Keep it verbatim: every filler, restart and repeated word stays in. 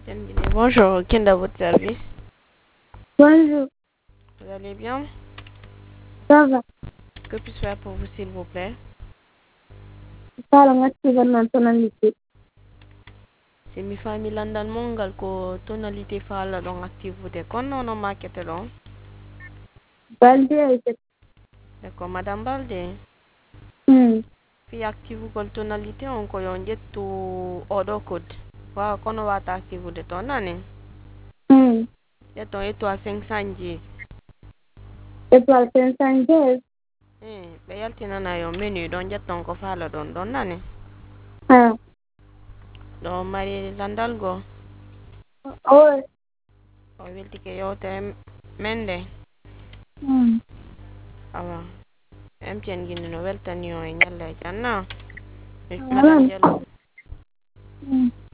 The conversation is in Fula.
Bonjour, qui est à votre service? Bonjour, Vous allez bien? ça va? Que puis-je faire pour vous, s'il vous plaît? Kala ngati wannan tonalite. Si mi famille landal mongal ko tonalité fala don activité kono no market don. Balde ite. D'accord, Madame Balde. Hmm. Fi active kol tonalité on ko yon jettu order code. Wa kono wata active de ton nani. Hmm. Jetton étoile cinq cent dix. Étoile cinq cent dix. Eh, be yaltina na yo menu don jetton ko fala don don nani. Ah. Do mari landal go. Oh. O welti ke yote mende. Hmm. Awa. M T N gini no weltani yo e nyalle janna. Mi Alam. filangelo. Hmm.